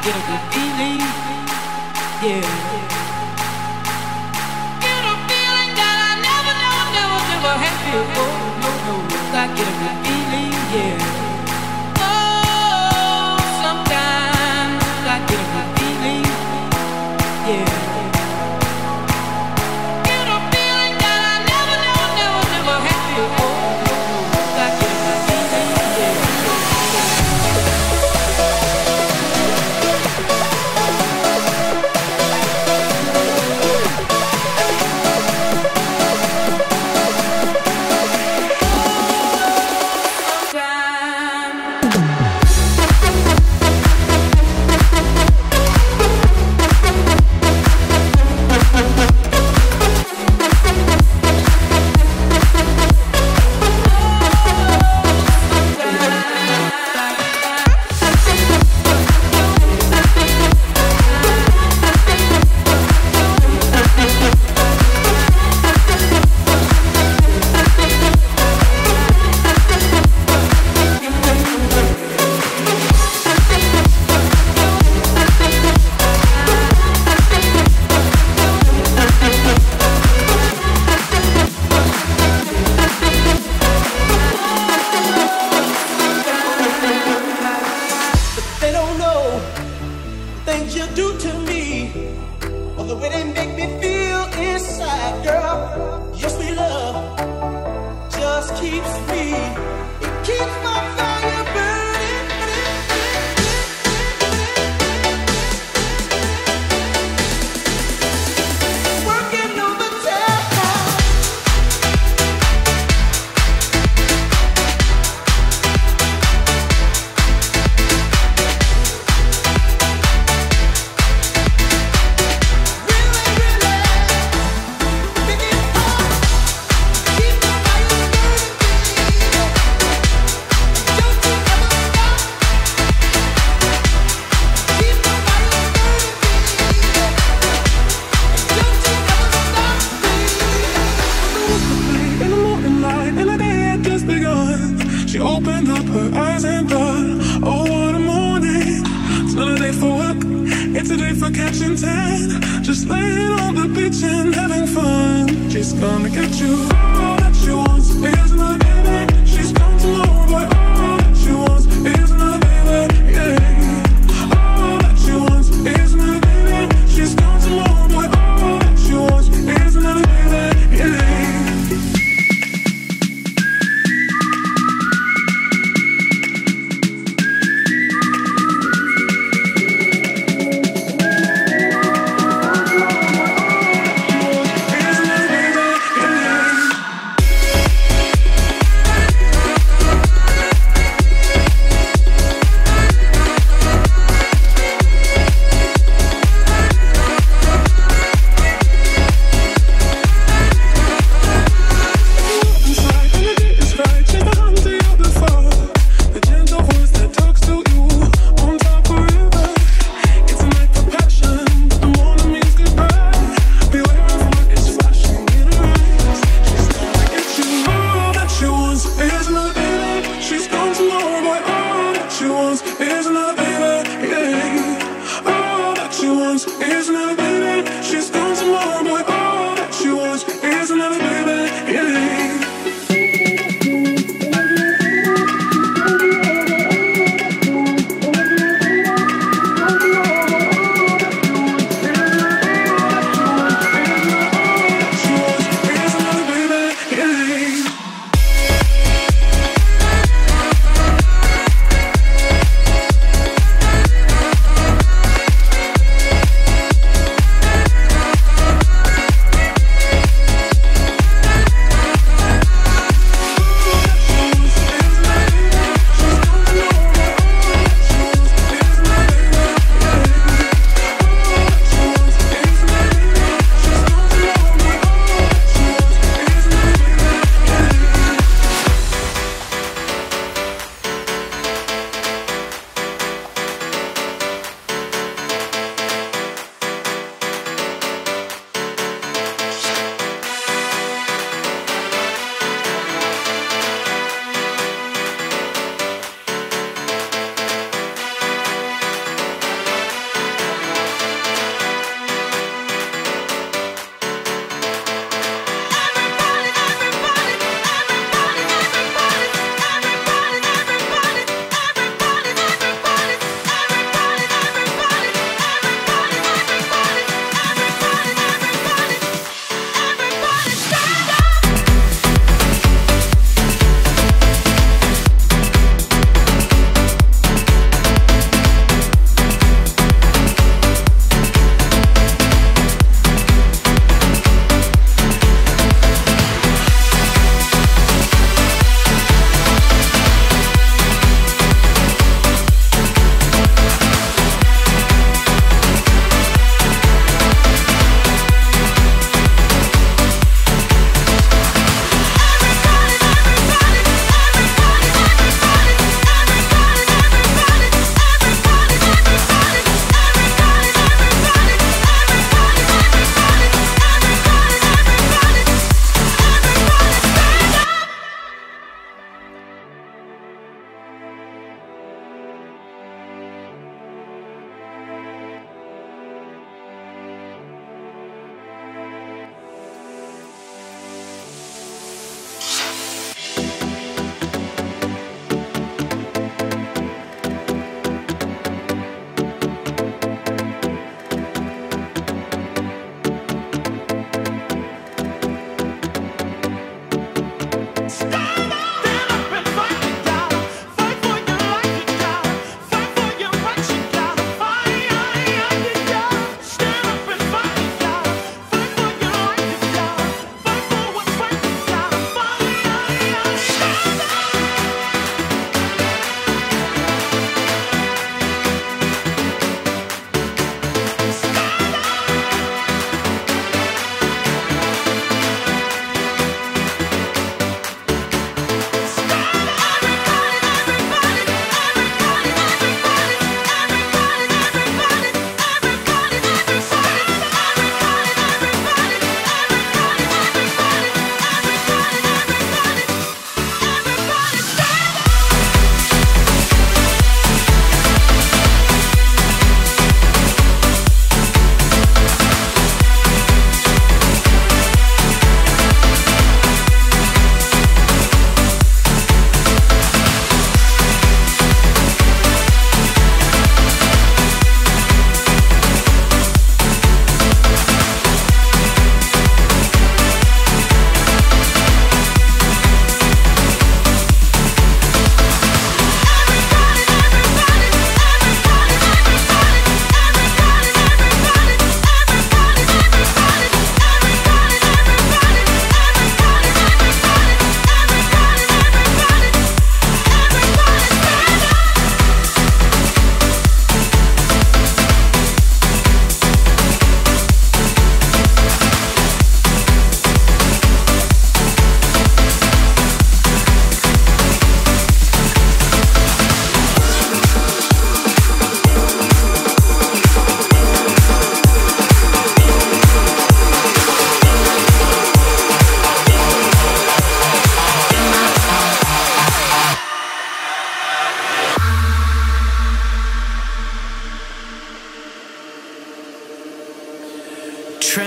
get a good feeling, yeah. Get a feeling that I never had before. No, I get a good feeling, yeah. Oh, sometimes I get a good feeling, yeah. Get a feeling that I never had before. I get a good feeling, yeah.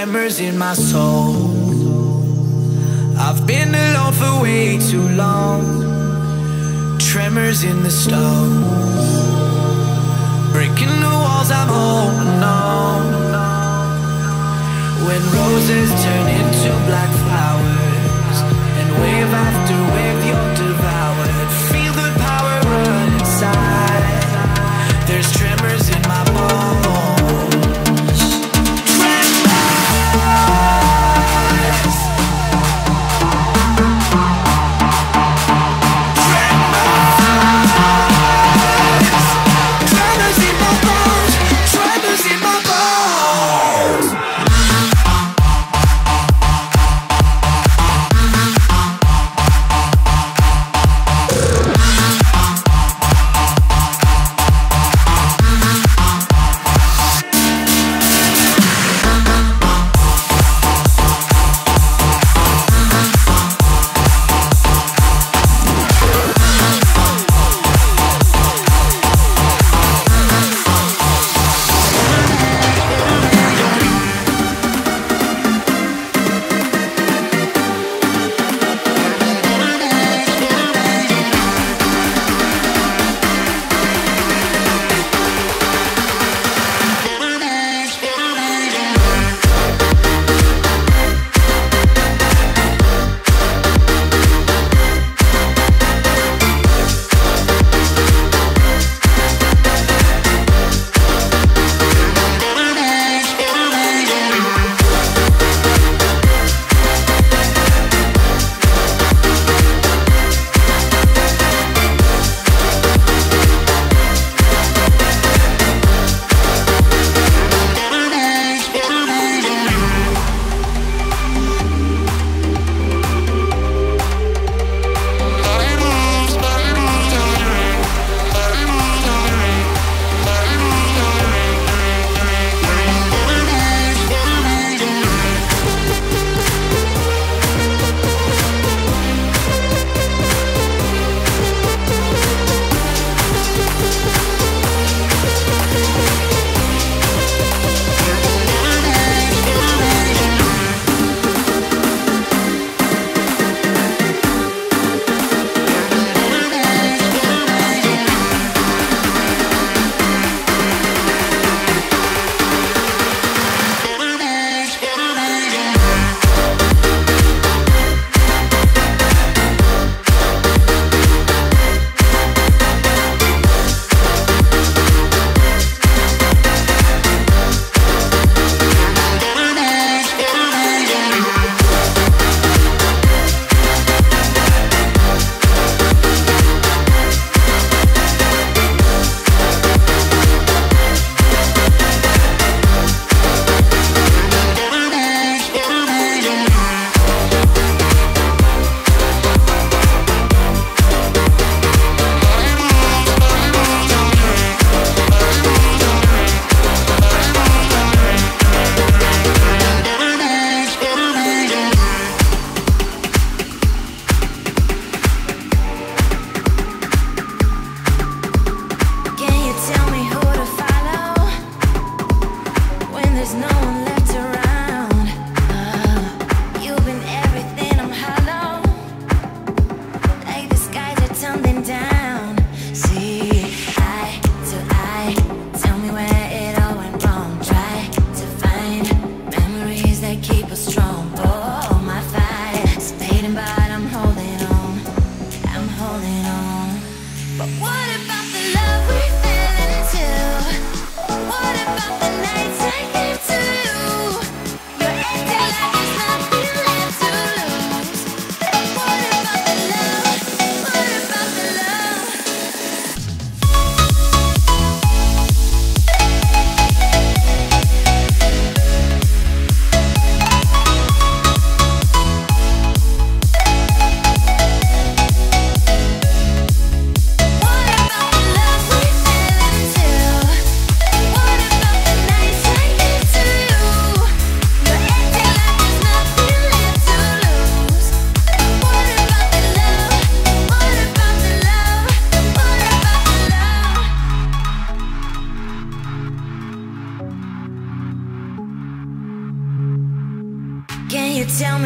tremors in my soul. I've been alone for way too long. Tremors in the stone, breaking the walls I'm holding on. When roses turn into black flowers, and wave after wave you're devoured. Feel the power run inside. There's tremors in my bones.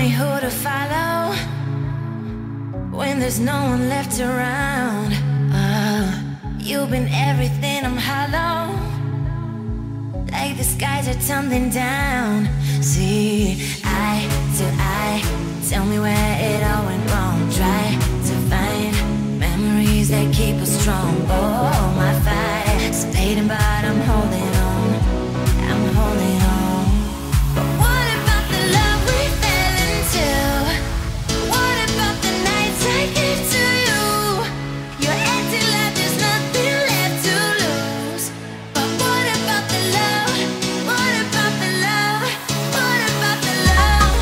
me who to follow when there's no one left around. You've been everything, I'm hollow, like the skies are tumbling down. See, eye to eye, tell me where it all went wrong. Try to find memories that keep us strong. Oh, my fight's fading, but I'm holding on. I'm holding on. But what about the love we fell into? What about the nights I gave to you? You're acting like there's nothing left to lose. But what about the love? What about the love? What about the love?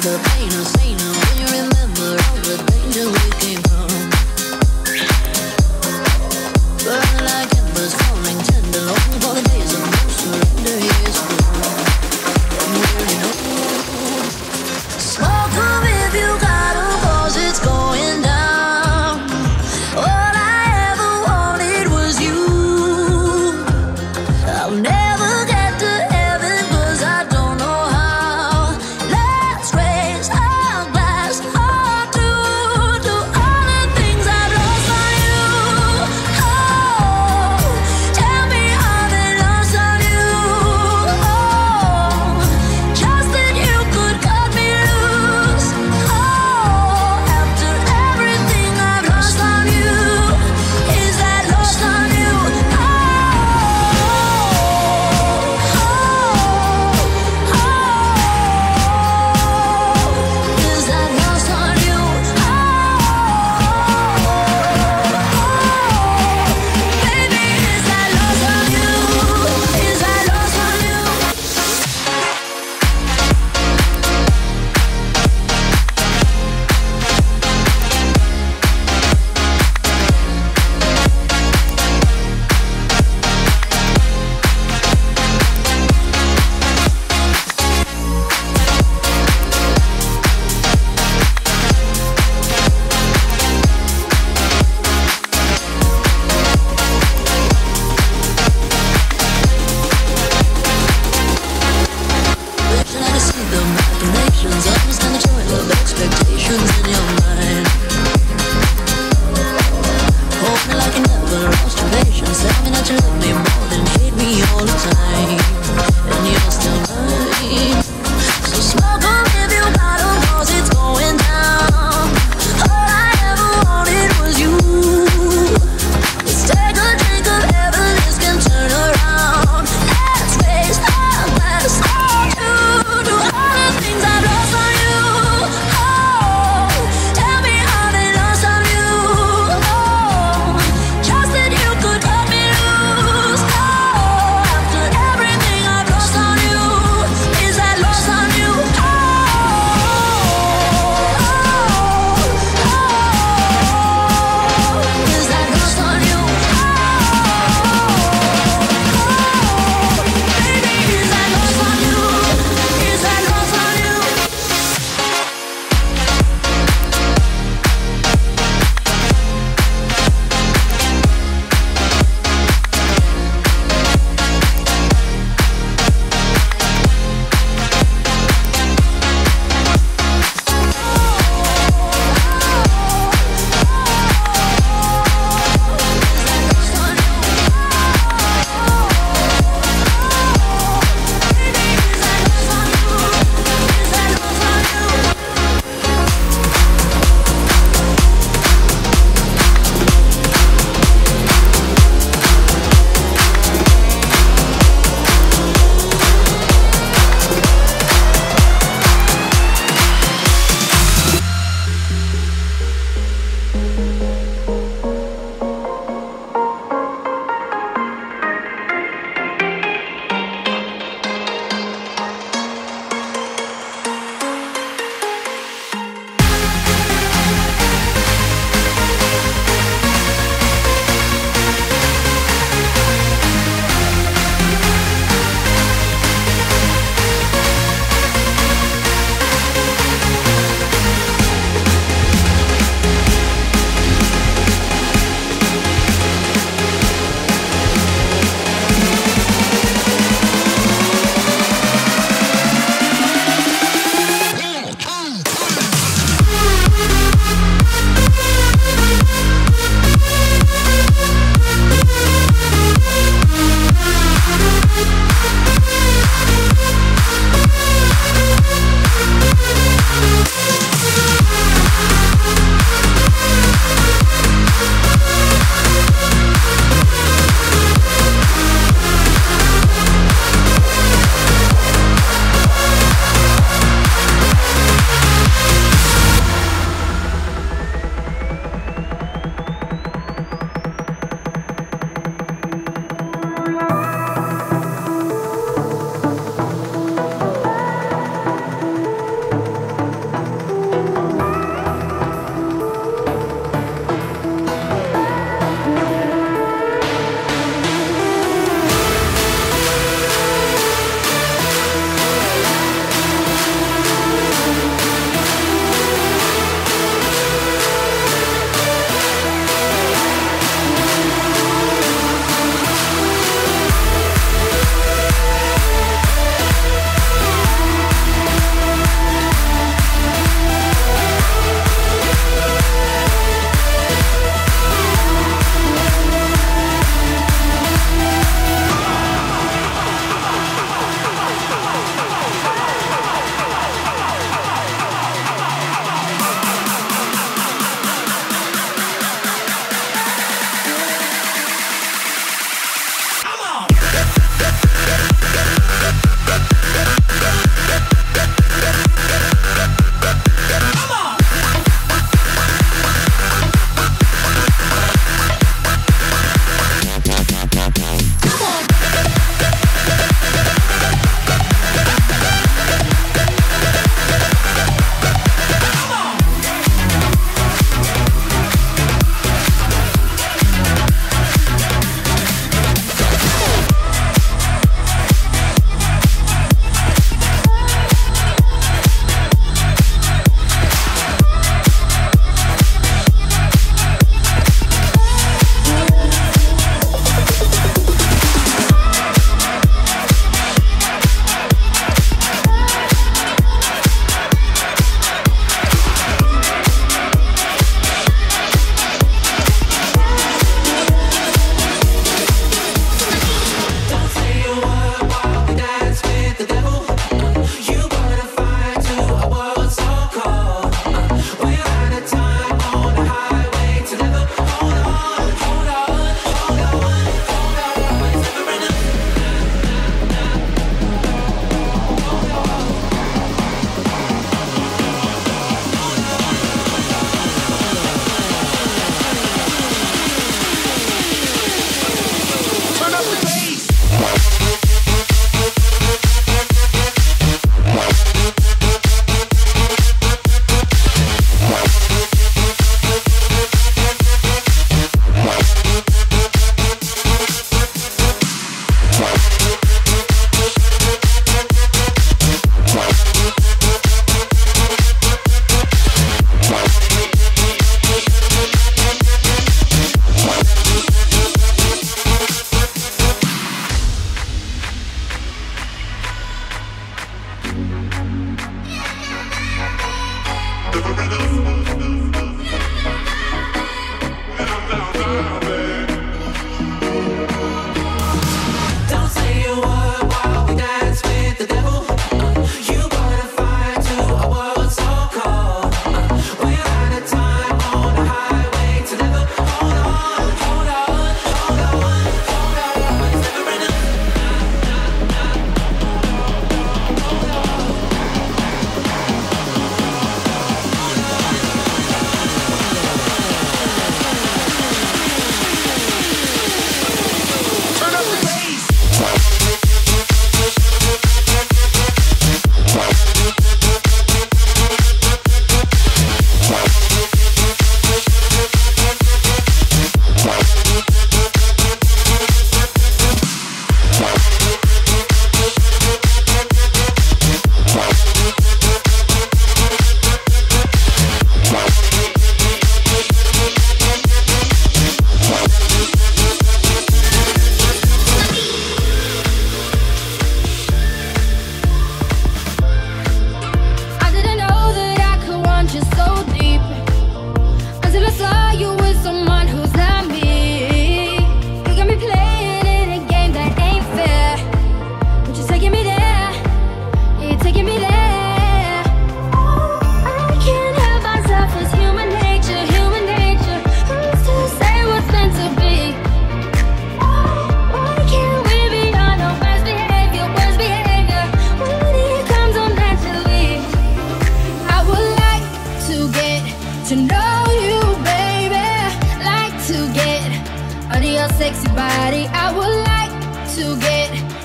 the pain of saying when you remember all the danger we came from. Burn like embers, falling tender, longing for the days of no surrender years ago. You already know. Smoke 'em if you got 'em, 'cause it's going down. All I ever wanted was you. I'll never get to heaven 'cause I don't know how. Let's raise our glass or two to all the things I've lost on you. Oh, tell me how they lost on you. Oh, just that you could cut me loose. Oh, after everything I've lost on you, is that lost on you? Oh, is that lost on you? Baby, is that lost on you? Is that lost on you? Trying to see the machinations, understand the choice of expectations in your mind. Hold me like you never lost your patience. Tell me that you love me more than hate me all the time, and you're still mine. So smoke 'em if you got 'em, 'cause it's going down. All I ever wanted was you. Let's take a drink of heaven, this can turn around. Let's raise our glass or two to all the things I've lost on you. Oh, tell me how they lost on you. Oh, just that you could cut me loose. Oh, after everything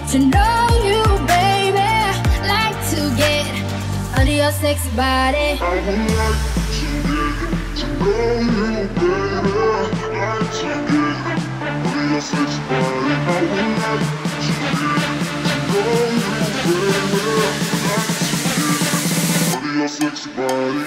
to know you, baby. Like to get under your sexy body. I would like to know you, baby. Like to get under your sexy body. I would like to know you, baby. Like to get under your sexy body.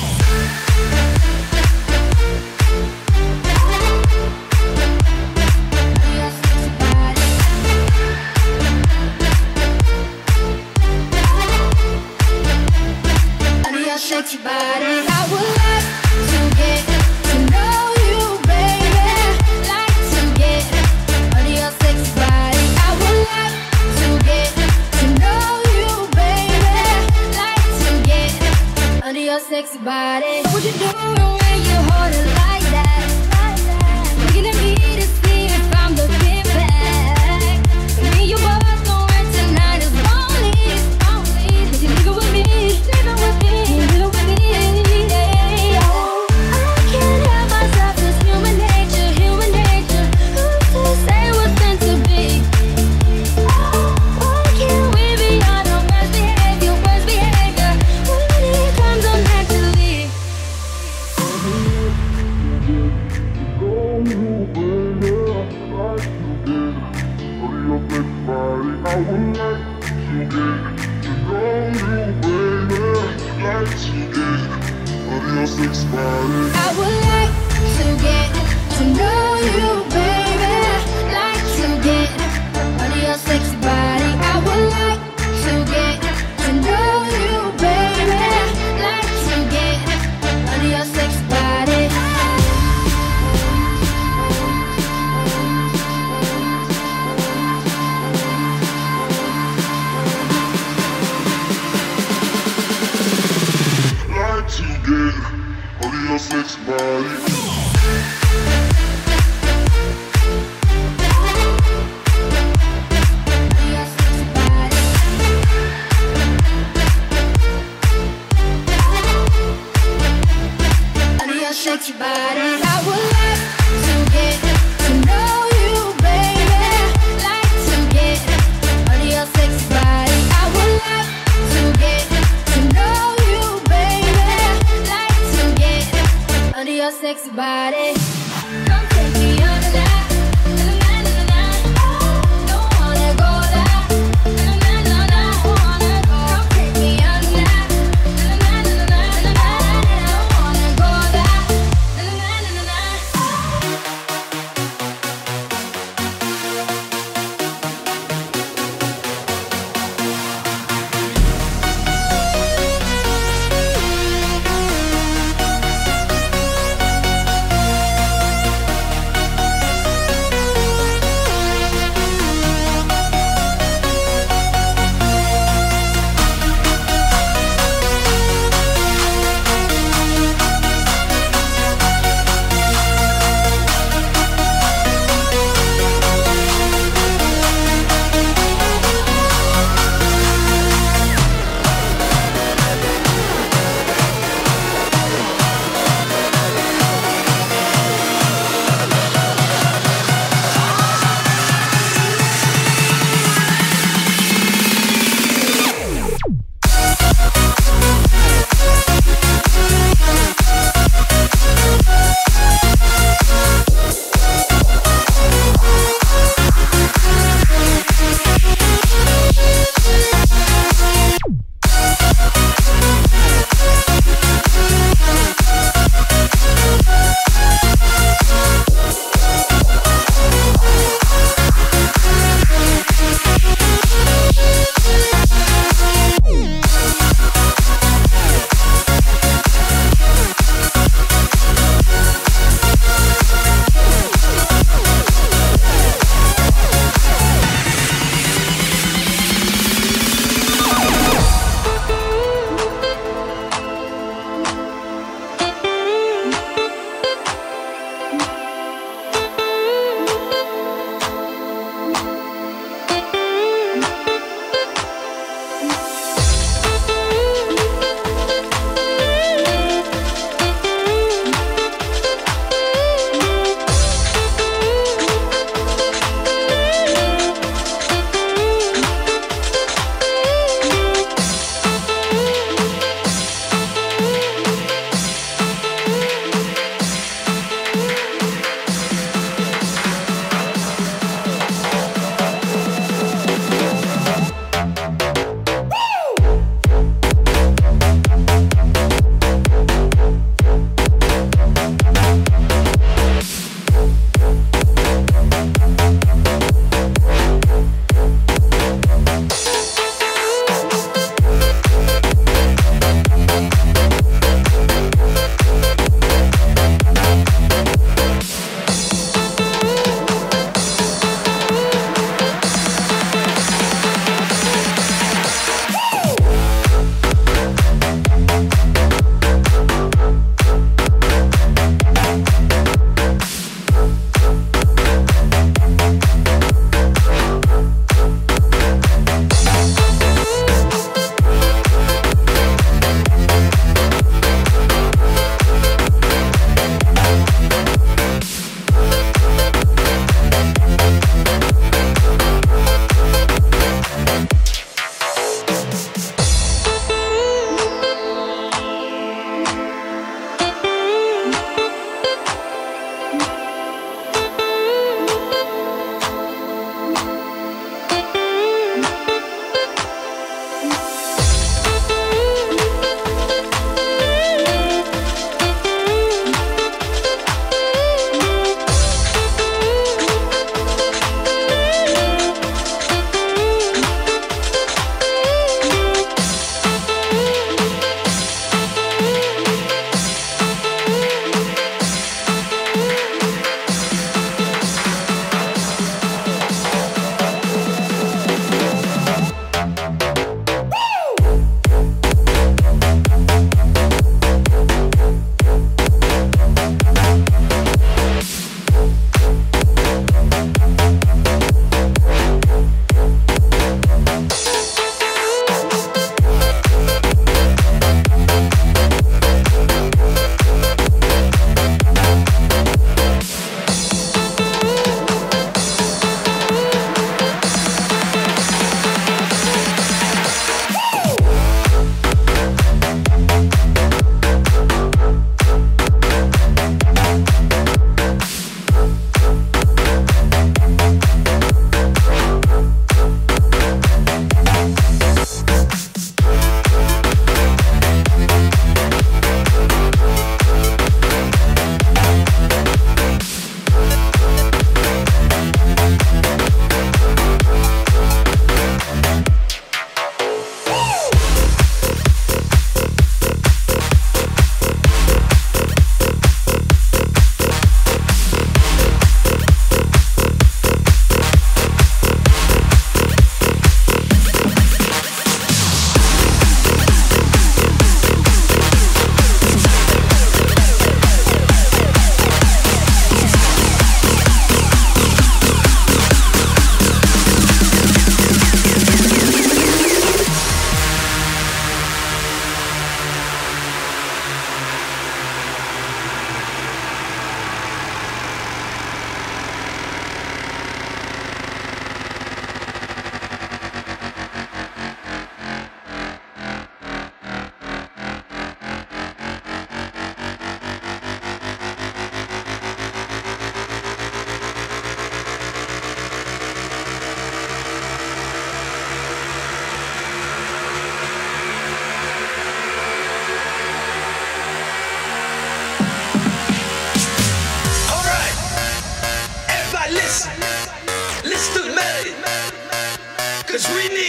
Sexy body. I would like to get to know you, baby. Like to get under your sexy body. I would like to get to know you, baby. Like to get under your sexy body. What you doing when you hold it like that? Looking at me to see if I'm looking back. Me and you both know where tonight is lonely. But you leave it with me, leave it with me. I would like to get to know you, baby. Like to get under your sexy body. I would like to get to know you, baby. Like to get under your sexy body. I would like to get to know you, baby. Like to get under your sexy body. To get under your sexy body. Sexy body. I would like to get to know you, baby. Like to get under your sexy body. I would like to get to know you, baby. Like to get under your sexy body. Come take me under that. Don't wanna go there. Wanna go. Come take me under that. Don't wanna go there.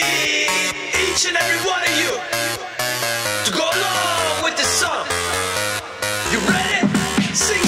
each and every one of you to go along with the song. You ready? Sing